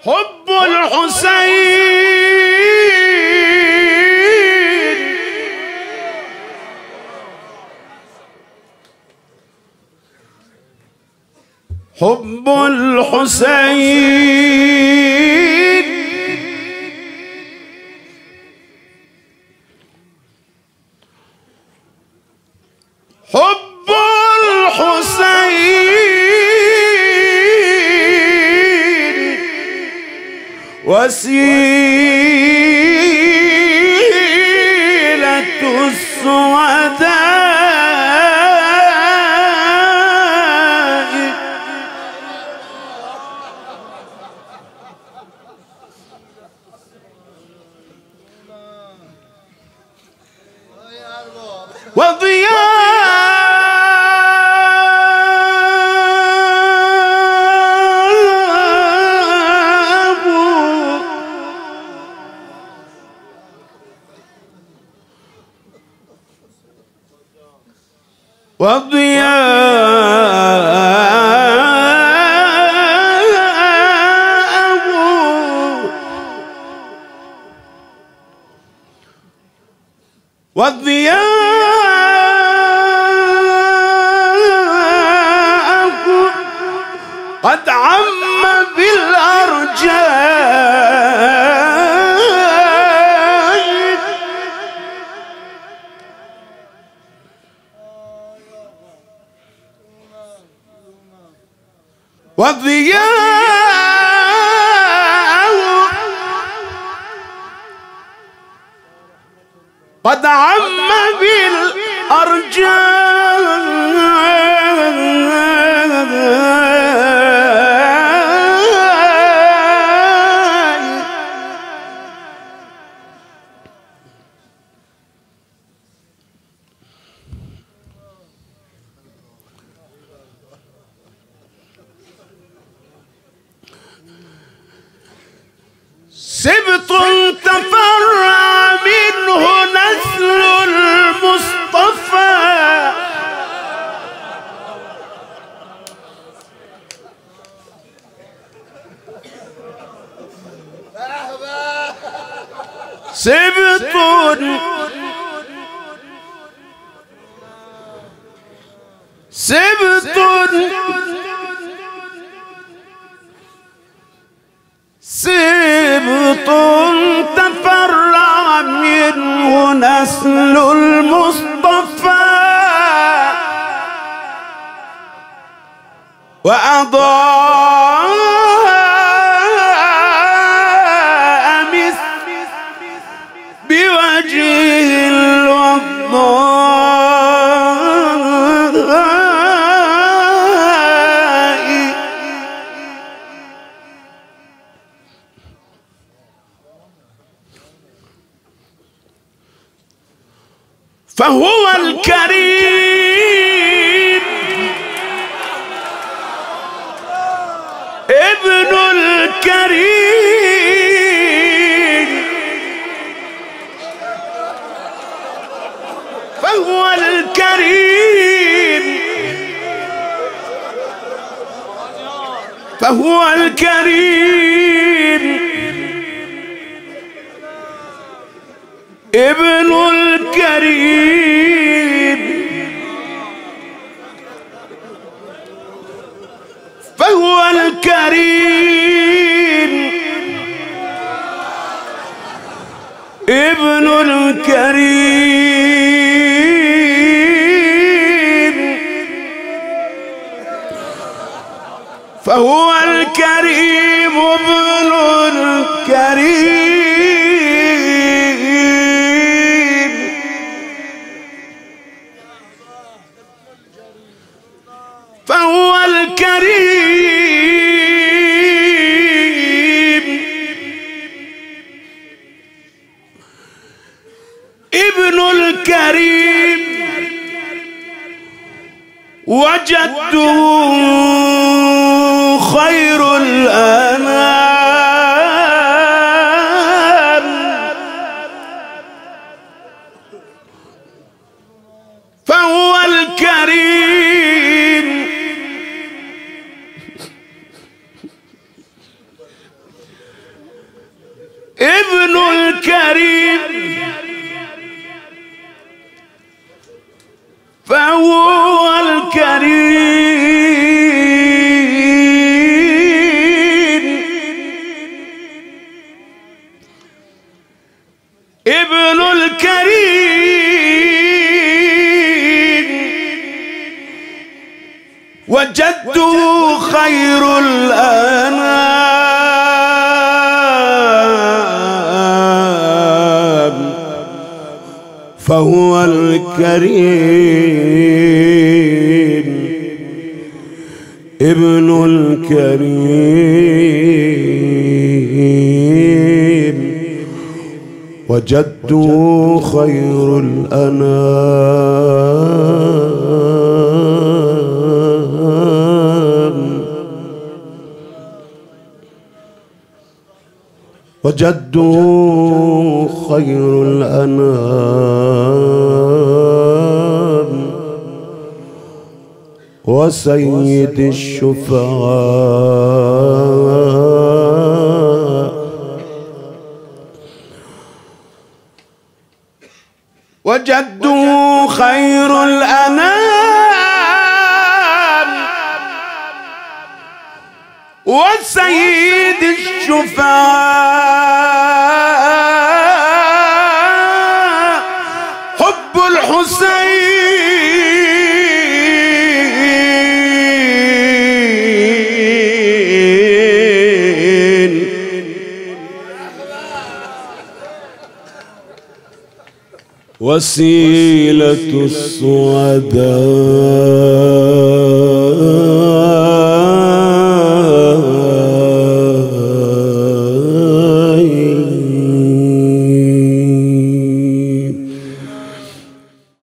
حب الحسين حب الحسين حب الحسين وسيلة السعداء وضياء والضياء قد عم بالأرجاء والضياء قد عم بالأرجاء سبط تفرع منه نسل المصطفى سبط سبط سبط تفرع منه نسل المصطفى وأضاء بوجه الوضاء فهو الكريم ابن الكريم فهو الكريم فهو الكريم ابن الكريم فهو الكريم ابن الكريم فهو الكريم ابن الكريم فهو الكريم ابن الكريم وجدته خير الأنام فهو الكريم الكريم فهو الكريم ابن الكريم وجده خير الأنام فهو الكريم ابن الكريم وجده خير الأنام وجده خير الأنام وسيد الشفعاء وجده خير الأنام وسيد الشفعاء حب الحسين وسيلة السعداء